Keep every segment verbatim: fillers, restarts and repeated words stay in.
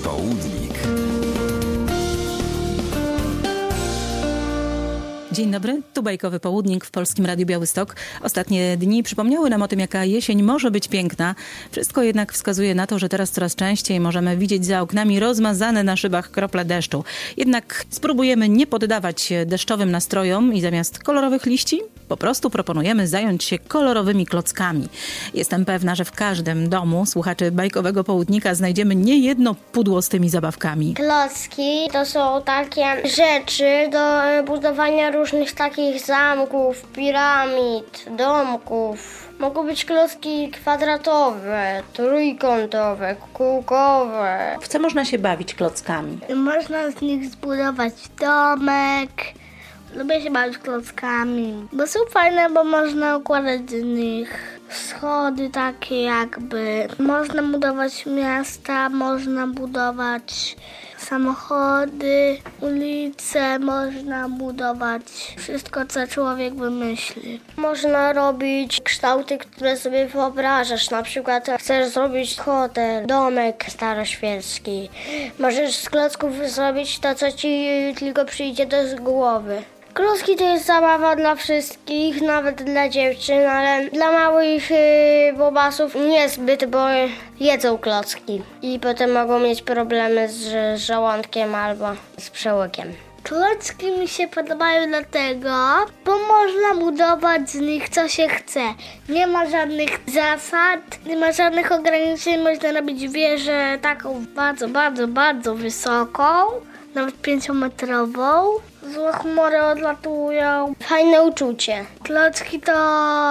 Południk. Dzień dobry, tu Bajkowy Południk w Polskim Radiu Białystok. Ostatnie dni przypomniały nam o tym, jaka jesień może być piękna. Wszystko jednak wskazuje na to, że teraz coraz częściej możemy widzieć za oknami rozmazane na szybach krople deszczu. Jednak spróbujemy nie poddawać się deszczowym nastrojom i zamiast kolorowych liści po prostu proponujemy zająć się kolorowymi klockami. Jestem pewna, że w każdym domu słuchaczy Bajkowego Południka znajdziemy niejedno pudło z tymi zabawkami. Klocki to są takie rzeczy do budowania różnych takich zamków, piramid, domków. Mogą być klocki kwadratowe, trójkątowe, kółkowe. W co można się bawić klockami? Można z nich zbudować domek. Lubię się bawić klockami, bo są fajne, bo można układać z nich schody takie jakby. Można budować miasta, można budować samochody, ulice, można budować wszystko, co człowiek wymyśli. Można robić kształty, które sobie wyobrażasz. Na przykład chcesz zrobić hotel, domek staroświecki. Możesz z klocków zrobić to, co ci tylko przyjdzie do głowy. Klocki to jest zabawa dla wszystkich, nawet dla dziewczyn, ale dla małych yy, bobasów niezbyt, bo jedzą klocki i potem mogą mieć problemy z, z żołądkiem albo z przełykiem. Klocki mi się podobają dlatego, bo można budować z nich co się chce. Nie ma żadnych zasad, nie ma żadnych ograniczeń, można robić wieżę taką bardzo, bardzo, bardzo wysoką, nawet pięciometrową. Złe humory odlatują. Fajne uczucie. Klocki to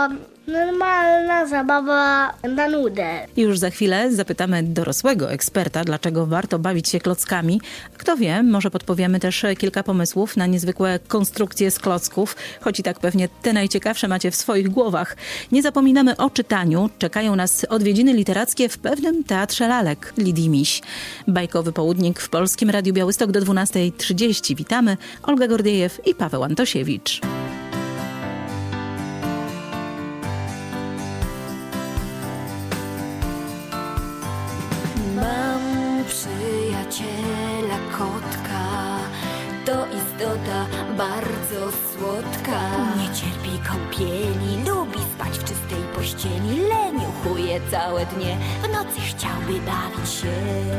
normalna zabawa na nudę. Już za chwilę zapytamy dorosłego eksperta, dlaczego warto bawić się klockami. Kto wie, może podpowiemy też kilka pomysłów na niezwykłe konstrukcje z klocków, choć i tak pewnie te najciekawsze macie w swoich głowach. Nie zapominamy o czytaniu. Czekają nas odwiedziny literackie w pewnym teatrze lalek Lidii Miś. Bajkowy Południk w Polskim Radiu Białystok do dwunastej trzydzieści. Witamy. Olga Gordiejew i Paweł Antosiewicz. Przyjaciela kotka, to istota bardzo słodka. Nie cierpi kąpieli, lubi spać w czystej pościeli. Leniuchuje całe dnie, w nocy chciałby bawić się.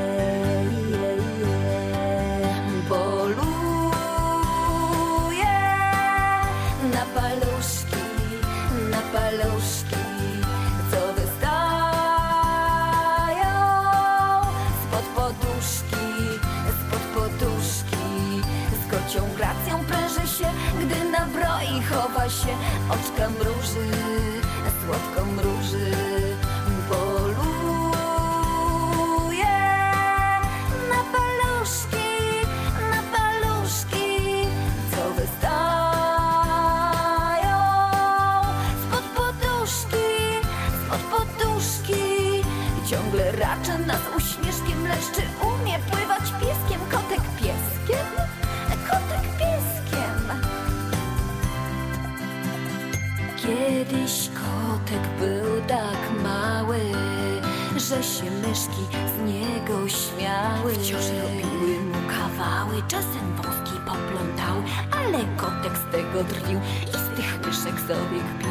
Poluje na paluszki, na paluszki, co wystają spod poduszki, spod poduszki. Z kocią gracją pręży się, gdy nabroi chowa się. Oczka mruży, słodko mruży. Poluje na paluszki, na paluszki, co wystają spod poduszki, spod poduszki. Ciągle raczy nas uśmieszkiem, lecz czy umie pływać pieskiem? Kotek pieskiem, kotek pieskiem. Kiedyś kotek był tak mały, że się myszki z niego śmiały. Wciąż robiły mu kawały, czasem wąski poplątały, ale kotek z tego drwił i z tych myszek sobie kpił.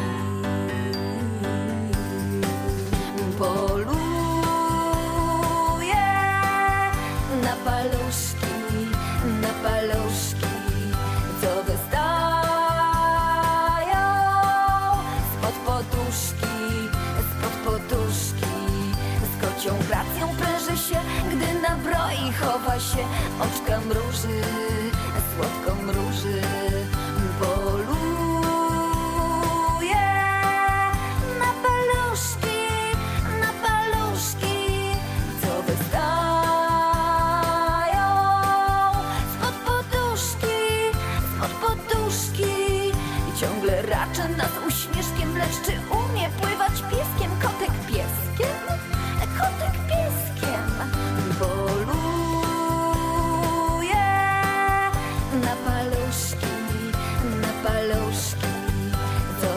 Poluje na paluszki, na paluszki, co wystają spod poduszki, spod poduszki. Z kocią gracją pręży się, gdy nabroi chowa się. Oczka mruży, słodko mruży. Poluje na paluszki, na paluszki, co wystają spod poduszki, spod poduszki. I ciągle raczy nas uśmieszkiem, lecz czy umie pływać pieskiem? Kotek pieskiem, kotek pieskiem. Poluje na paluszki, na paluszki, co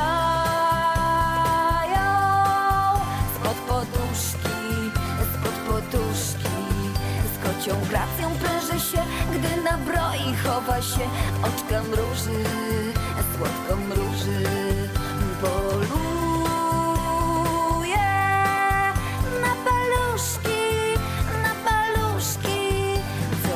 wystają spod poduszki, spod poduszki. Z chowa się, oczka mruży, słodko mruży. Poluje na paluszki, na paluszki, co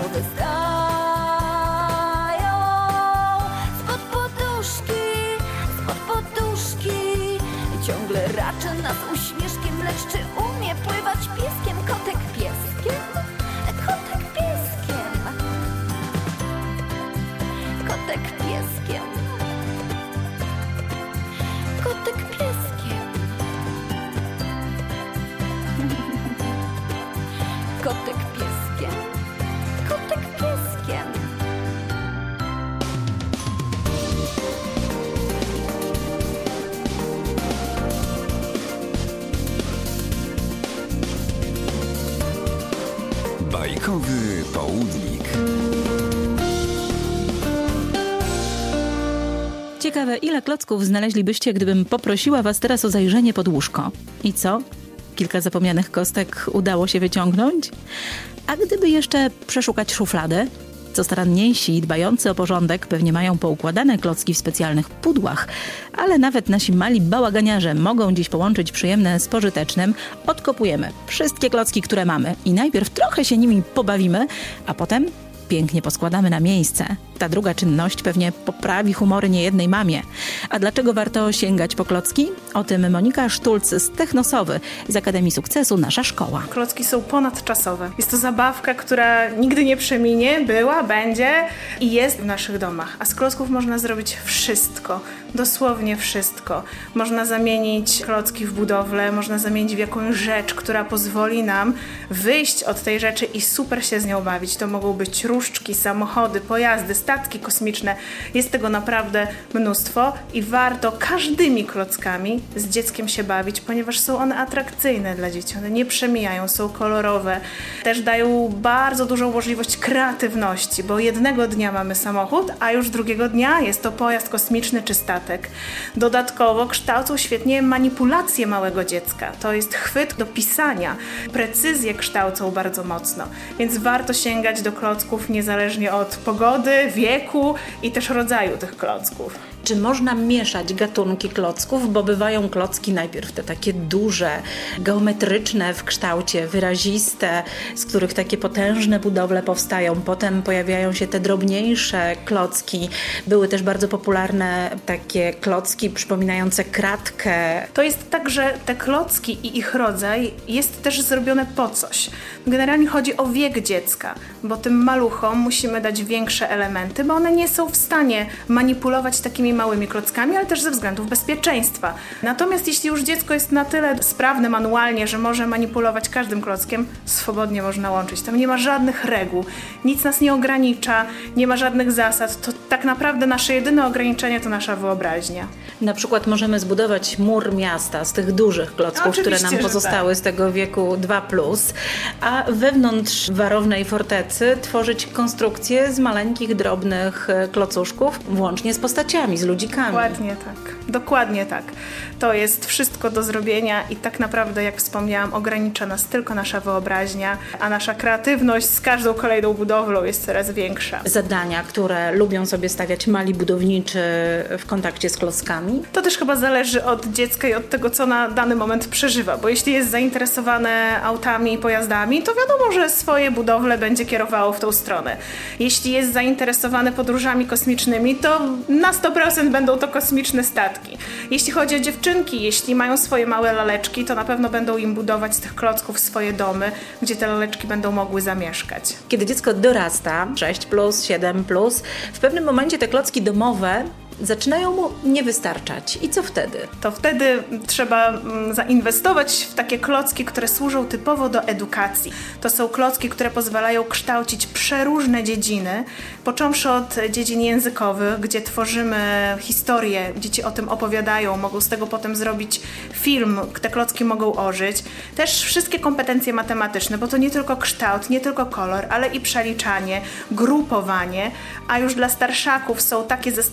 wystają spod poduszki, spod poduszki. Ciągle raczy nas uśmieszkiem, lecz czy umie pływać pieskiem? Kotek pieskiem, kotek pieskiem, kotek pieskiem, kotek pieskiem, kotek pieskiem, kotek pieskiem. Bajkowy południk. Ciekawe, ile klocków znaleźlibyście, gdybym poprosiła was teraz o zajrzenie pod łóżko? I co? Kilka zapomnianych kostek udało się wyciągnąć? A gdyby jeszcze przeszukać szufladę? Co staranniejsi i dbający o porządek pewnie mają poukładane klocki w specjalnych pudłach, ale nawet nasi mali bałaganiarze mogą dziś połączyć przyjemne z pożytecznym. Odkopujemy wszystkie klocki, które mamy i najpierw trochę się nimi pobawimy, a potem pięknie poskładamy na miejsce. Ta druga czynność pewnie poprawi humory niejednej mamie. A dlaczego warto sięgać po klocki? O tym Monika Sztulc z Technosowy z Akademii Sukcesu Nasza Szkoła. Klocki są ponadczasowe. Jest to zabawka, która nigdy nie przeminie, była, będzie i jest w naszych domach. A z klocków można zrobić wszystko. Dosłownie wszystko. Można zamienić klocki w budowlę, można zamienić w jakąś rzecz, która pozwoli nam wyjść od tej rzeczy i super się z nią bawić. To mogą być różdżki, samochody, pojazdy, statki kosmiczne. Jest tego naprawdę mnóstwo i warto każdymi klockami z dzieckiem się bawić, ponieważ są one atrakcyjne dla dzieci. One nie przemijają, są kolorowe. Też dają bardzo dużą możliwość kreatywności, bo jednego dnia mamy samochód, a już drugiego dnia jest to pojazd kosmiczny czy statek. Dodatkowo kształcą świetnie manipulację małego dziecka. To jest chwyt do pisania. Precyzję kształcą bardzo mocno, więc warto sięgać do klocków niezależnie od pogody, wieku i też rodzaju tych klocków. Czy można mieszać gatunki klocków, bo bywają klocki najpierw te takie duże, geometryczne w kształcie, wyraziste, z których takie potężne budowle powstają. Potem pojawiają się te drobniejsze klocki. Były też bardzo popularne takie klocki przypominające kratkę. To jest tak, że te klocki i ich rodzaj jest też zrobione po coś. Generalnie chodzi o wiek dziecka, bo tym maluchom musimy dać większe elementy, bo one nie są w stanie manipulować takimi małymi klockami, ale też ze względów bezpieczeństwa. Natomiast jeśli już dziecko jest na tyle sprawne manualnie, że może manipulować każdym klockiem, swobodnie można łączyć. Tam nie ma żadnych reguł, nic nas nie ogranicza, nie ma żadnych zasad. To tak naprawdę nasze jedyne ograniczenie to nasza wyobraźnia. Na przykład możemy zbudować mur miasta z tych dużych klocków, Oczywiście, które nam pozostały tak. z tego wieku dwa plus, a wewnątrz warownej fortecy tworzyć konstrukcje z maleńkich, drobnych klocuszków, włącznie z postaciami, z ludzikami. Dokładnie tak. Dokładnie tak. To jest wszystko do zrobienia i tak naprawdę, jak wspomniałam, ogranicza nas tylko nasza wyobraźnia, a nasza kreatywność z każdą kolejną budowlą jest coraz większa. Zadania, które lubią sobie stawiać mali budowniczy w kontakcie z klockami? To też chyba zależy od dziecka i od tego, co na dany moment przeżywa, bo jeśli jest zainteresowane autami i pojazdami, to wiadomo, że swoje budowle będzie kierowało w tą stronę. Jeśli jest zainteresowane podróżami kosmicznymi, to na sto procent będą to kosmiczne statki. Jeśli chodzi o dziewczynki, jeśli mają swoje małe laleczki, to na pewno będą im budować z tych klocków swoje domy, gdzie te laleczki będą mogły zamieszkać. Kiedy dziecko dorasta, sześć plus, siedem plus, w pewnym momencie te klocki domowe zaczynają mu nie wystarczać. I co wtedy? To wtedy trzeba zainwestować w takie klocki, które służą typowo do edukacji. To są klocki, które pozwalają kształcić przeróżne dziedziny, począwszy od dziedzin językowych, gdzie tworzymy historię, dzieci o tym opowiadają, mogą z tego potem zrobić film, te klocki mogą ożyć. Też wszystkie kompetencje matematyczne, bo to nie tylko kształt, nie tylko kolor, ale i przeliczanie, grupowanie, a już dla starszaków są takie zestawy klocków,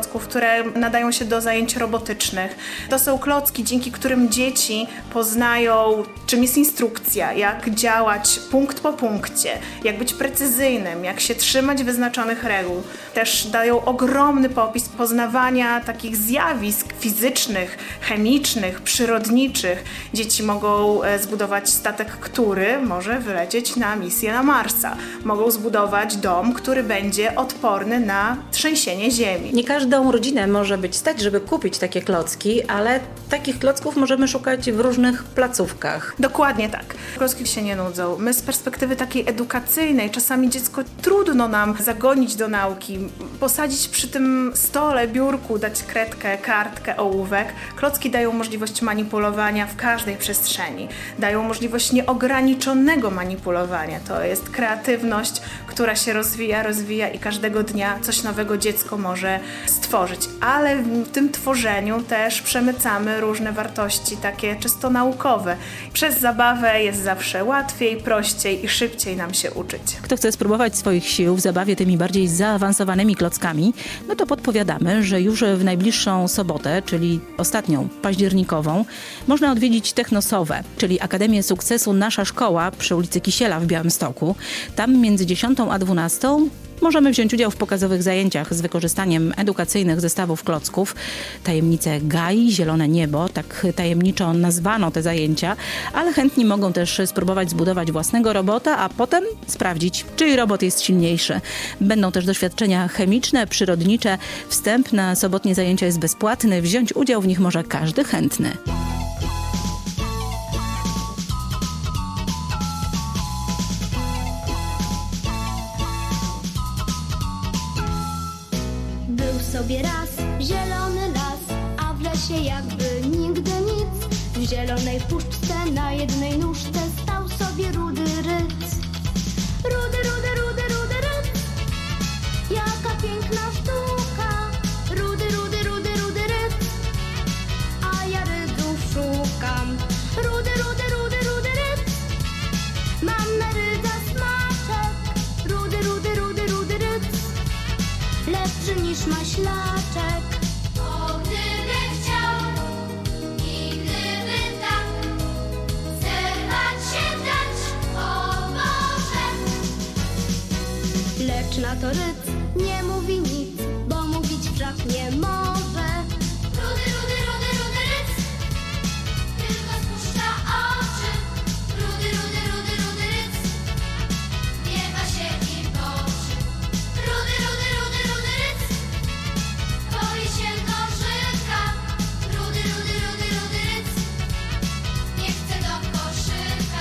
klocków, które nadają się do zajęć robotycznych. To są klocki, dzięki którym dzieci poznają, czym jest instrukcja, jak działać punkt po punkcie, jak być precyzyjnym, jak się trzymać wyznaczonych reguł. Też dają ogromny popis poznawania takich zjawisk fizycznych, chemicznych, przyrodniczych. Dzieci mogą zbudować statek, który może wylecieć na misję na Marsa. Mogą zbudować dom, który będzie odporny na trzęsienie ziemi. Nie każdą rodzinę może być stać, żeby kupić takie klocki, ale takich klocków możemy szukać w różnych placówkach. Dokładnie tak. Klocki się nie nudzą. My z perspektywy takiej edukacyjnej, czasami dziecko trudno nam zagonić do nauki, posadzić przy tym stole, biurku, dać kredkę, kartkę, ołówek. Klocki dają możliwość manipulowania w każdej przestrzeni. Dają możliwość nieograniczonego manipulowania. To jest kreatywność, która się rozwija, rozwija i każdego dnia coś nowego dziecko może stworzyć. Ale w tym tworzeniu też przemycamy różne wartości, takie czysto naukowe. Przez zabawę jest zawsze łatwiej, prościej i szybciej nam się uczyć. Kto chce spróbować swoich sił w zabawie tymi bardziej zaawansowanymi klockami, no to podpowiadamy, że już w najbliższą sobotę, czyli ostatnią październikową, można odwiedzić Technosowe, czyli Akademię Sukcesu Nasza Szkoła przy ulicy Kisiela w Białymstoku. Tam między dziesiątą a dwunastą możemy wziąć udział w pokazowych zajęciach z wykorzystaniem edukacyjnych zestawów klocków. Tajemnice Gai, Zielone Niebo, tak tajemniczo nazwano te zajęcia, ale chętni mogą też spróbować zbudować własnego robota, a potem sprawdzić, czyj robot jest silniejszy. Będą też doświadczenia chemiczne, przyrodnicze. Wstęp na sobotnie zajęcia jest bezpłatny. Wziąć udział w nich może każdy chętny. Sobie raz zielony las, a w lesie jakby nigdy nic. W zielonej puszczce na jednej nóżce stał sobie rudy ryc. Rudy, rudy, rudy, rudy ryc. Jaka piękna sztuka. Rudy, rudy, rudy, rudy ryc. A ja rydów szukam. Rudy, rudy, rudy, rudy ryc. Mam na rydza smaczek. Rudy, rudy, rudy, rudy ryc. Lepszy niż maślaczek. O, gdyby chciał i gdyby tak zerwać się dać, o Boże. Lecz na to ryc nie mówi nic, bo mówić wszak nie może. Rudy, rudy, rudy, rudy ryc, tylko spuszcza oczy. Rudy, rudy, rudy, rudy ryc, miewa się i toczy. Rudy, rudy, rudy, rudy ryc, boi się nożyka. Rudy, rudy, rudy, rudy ryc, nie chce do koszyka.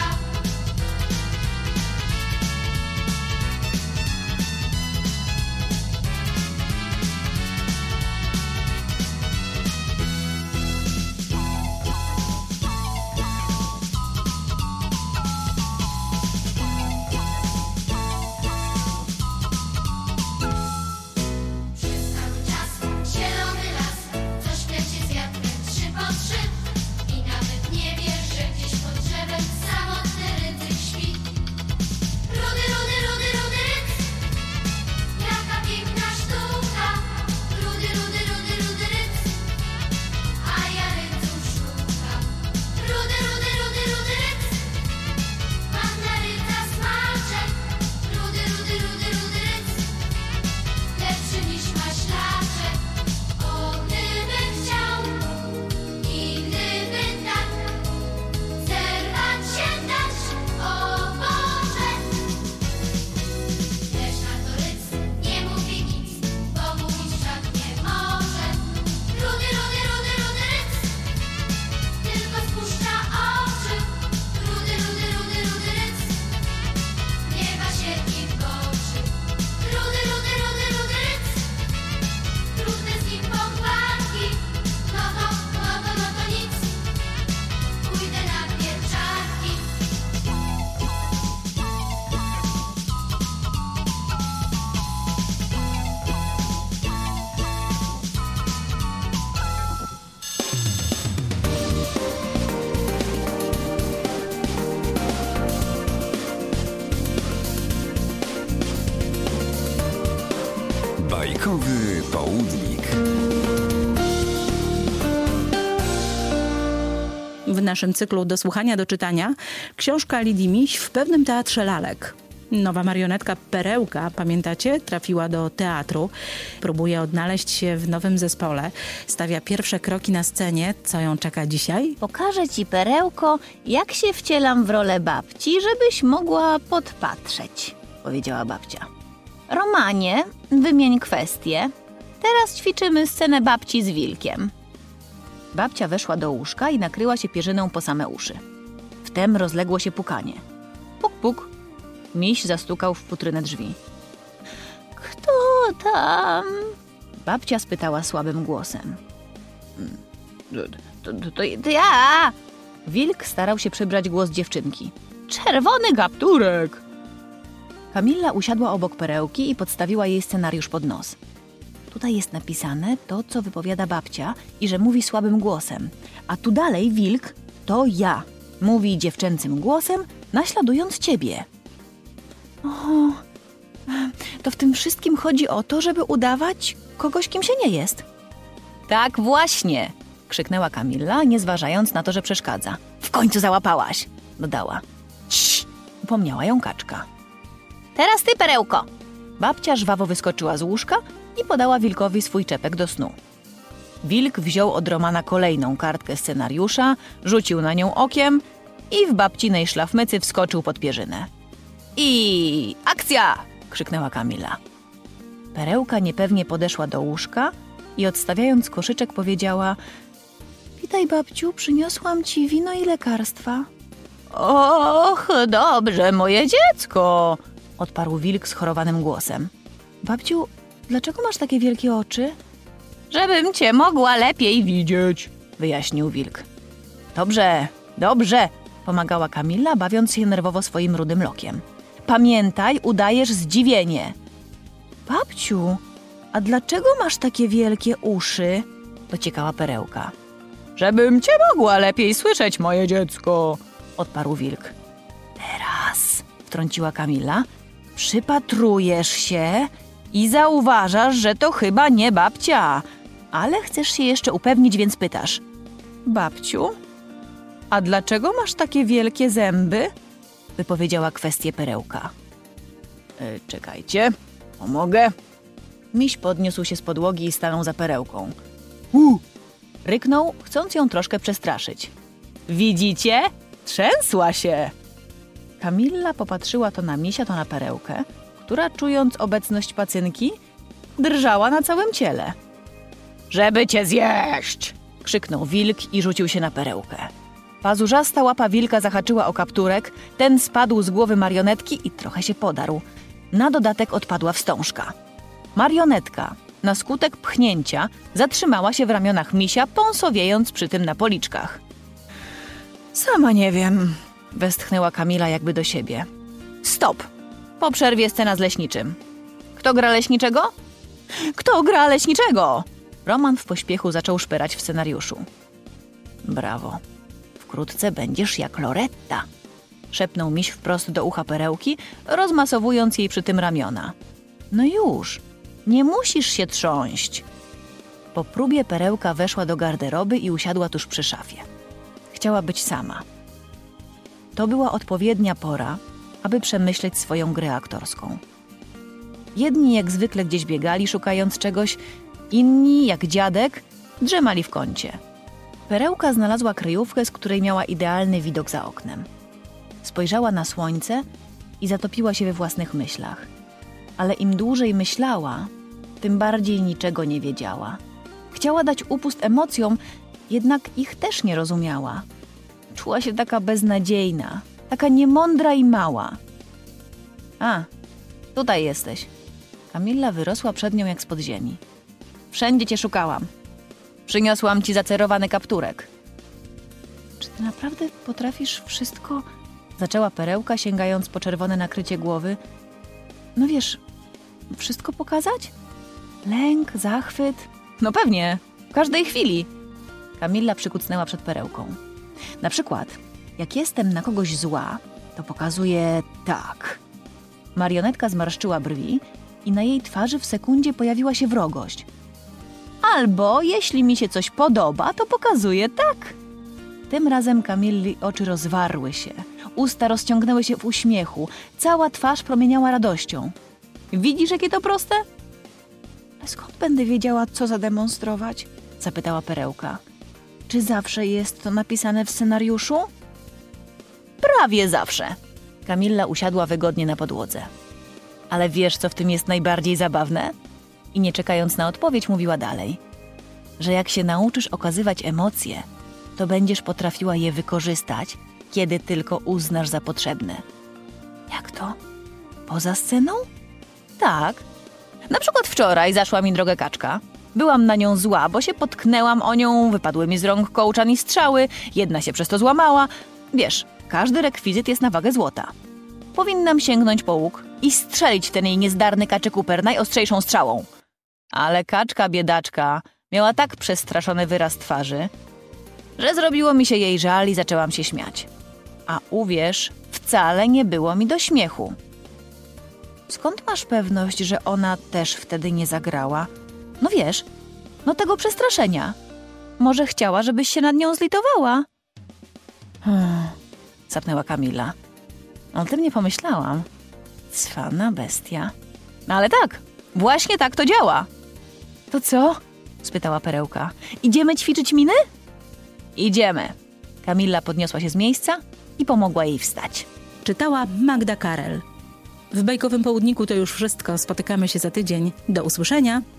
Bajkowy południk. W naszym cyklu Do słuchania, do czytania książka Lidii Miś w pewnym teatrze lalek. Nowa marionetka Perełka, pamiętacie? Trafiła do teatru. Próbuje odnaleźć się w nowym zespole. Stawia pierwsze kroki na scenie. Co ją czeka dzisiaj? Pokażę ci, Perełko, jak się wcielam w rolę babci, żebyś mogła podpatrzeć, powiedziała babcia. Romanie, wymień kwestię. Teraz ćwiczymy scenę babci z wilkiem. Babcia weszła do łóżka i nakryła się pierzyną po same uszy. Wtem rozległo się pukanie. Puk, puk. Miś zastukał w futrynę drzwi. Kto tam? Babcia spytała słabym głosem. To, to, to, to ja! Wilk starał się przybrać głos dziewczynki. Czerwony kapturek! Kamilla usiadła obok Perełki i podstawiła jej scenariusz pod nos. Tutaj jest napisane to, co wypowiada babcia i że mówi słabym głosem. A tu dalej wilk to ja. Mówi dziewczęcym głosem, naśladując ciebie. O, to w tym wszystkim chodzi o to, żeby udawać kogoś, kim się nie jest. Tak właśnie, krzyknęła Kamilla, nie zważając na to, że przeszkadza. W końcu załapałaś, dodała. Cii, upomniała ją kaczka. Teraz ty, Perełko. Babcia żwawo wyskoczyła z łóżka i podała wilkowi swój czepek do snu. Wilk wziął od Romana kolejną kartkę scenariusza, rzucił na nią okiem i w babcinej szlafmycy wskoczył pod pierzynę. I akcja! Krzyknęła Kamila. Perełka niepewnie podeszła do łóżka i odstawiając koszyczek powiedziała: Witaj, babciu, przyniosłam ci wino i lekarstwa. Och, dobrze, moje dziecko! Odparł wilk schorowanym głosem. Babciu, dlaczego masz takie wielkie oczy? Żebym cię mogła lepiej widzieć, wyjaśnił wilk. Dobrze, dobrze, pomagała Kamilla, bawiąc się nerwowo swoim rudym lokiem. Pamiętaj, udajesz zdziwienie. Babciu, a dlaczego masz takie wielkie uszy? Dociekała Perełka. Żebym cię mogła lepiej słyszeć, moje dziecko, odparł wilk. Teraz, wtrąciła Kamilla, przypatrujesz się i zauważasz, że to chyba nie babcia, ale chcesz się jeszcze upewnić, więc pytasz. Babciu, a dlaczego masz takie wielkie zęby? Wypowiedziała kwestię Perełka. E, czekajcie, pomogę. Miś podniósł się z podłogi i stanął za Perełką. U! Ryknął, chcąc ją troszkę przestraszyć. Widzicie? Trzęsła się! Kamilla popatrzyła to na Misia, to na Perełkę, która, czując obecność pacynki, drżała na całym ciele. Żeby cię zjeść! Krzyknął wilk i rzucił się na Perełkę. Pazurzasta łapa wilka zahaczyła o kapturek, ten spadł z głowy marionetki i trochę się podarł. Na dodatek odpadła wstążka. Marionetka, na skutek pchnięcia, zatrzymała się w ramionach Misia, pąsowiejąc przy tym na policzkach. Sama nie wiem, westchnęła Kamila jakby do siebie. Stop! Po przerwie scena z leśniczym. Kto gra leśniczego? Kto gra leśniczego? Roman w pośpiechu zaczął szperać w scenariuszu. Brawo. Wkrótce będziesz jak Loretta, szepnął Miś wprost do ucha Perełki, rozmasowując jej przy tym ramiona. No już, nie musisz się trząść. Po próbie Perełka weszła do garderoby i usiadła tuż przy szafie. Chciała być sama. To była odpowiednia pora, aby przemyśleć swoją grę aktorską. Jedni jak zwykle gdzieś biegali, szukając czegoś, inni, jak dziadek, drzemali w kącie. Perełka znalazła kryjówkę, z której miała idealny widok za oknem. Spojrzała na słońce i zatopiła się we własnych myślach. Ale im dłużej myślała, tym bardziej niczego nie wiedziała. Chciała dać upust emocjom, jednak ich też nie rozumiała. Czuła się taka beznadziejna, taka niemądra i mała. A, tutaj jesteś. Kamilla wyrosła przed nią jak spod ziemi. Wszędzie cię szukałam. Przyniosłam ci zacerowany kapturek. Czy ty naprawdę potrafisz wszystko? Zaczęła Perełka, sięgając po czerwone nakrycie głowy. No wiesz, wszystko pokazać? Lęk, zachwyt? No pewnie, w każdej chwili. Kamilla przykucnęła przed Perełką. Na przykład, jak jestem na kogoś zła, to pokazuję tak. Marionetka zmarszczyła brwi i na jej twarzy w sekundzie pojawiła się wrogość. Albo jeśli mi się coś podoba, to pokazuję tak. Tym razem Kamilli oczy rozwarły się, usta rozciągnęły się w uśmiechu, cała twarz promieniała radością. Widzisz, jakie to proste? A skąd będę wiedziała, co zademonstrować? Zapytała Perełka. Czy zawsze jest to napisane w scenariuszu? Prawie zawsze. Kamilla usiadła wygodnie na podłodze. Ale wiesz, co w tym jest najbardziej zabawne? I nie czekając na odpowiedź, mówiła dalej. Że jak się nauczysz okazywać emocje, to będziesz potrafiła je wykorzystać, kiedy tylko uznasz za potrzebne. Jak to? Poza sceną? Tak. Na przykład wczoraj zaszła mi drogę kaczka. Byłam na nią zła, bo się potknęłam o nią, wypadły mi z rąk kołczan i strzały, jedna się przez to złamała. Wiesz, każdy rekwizyt jest na wagę złota. Powinnam sięgnąć po łuk i strzelić ten jej niezdarny kaczykuper najostrzejszą strzałą. Ale kaczka biedaczka miała tak przestraszony wyraz twarzy, że zrobiło mi się jej żal i zaczęłam się śmiać. A uwierz, wcale nie było mi do śmiechu. Skąd masz pewność, że ona też wtedy nie zagrała? No wiesz, no tego przestraszenia. Może chciała, żebyś się nad nią zlitowała? Hmm, sapnęła Kamila. O tym nie pomyślałam. Cwana bestia. No ale tak, właśnie tak to działa. To co? Spytała Perełka. Idziemy ćwiczyć miny? Idziemy. Kamila podniosła się z miejsca i pomogła jej wstać. Czytała Magda Karel. W Bajkowym Południku to już wszystko. Spotykamy się za tydzień. Do usłyszenia.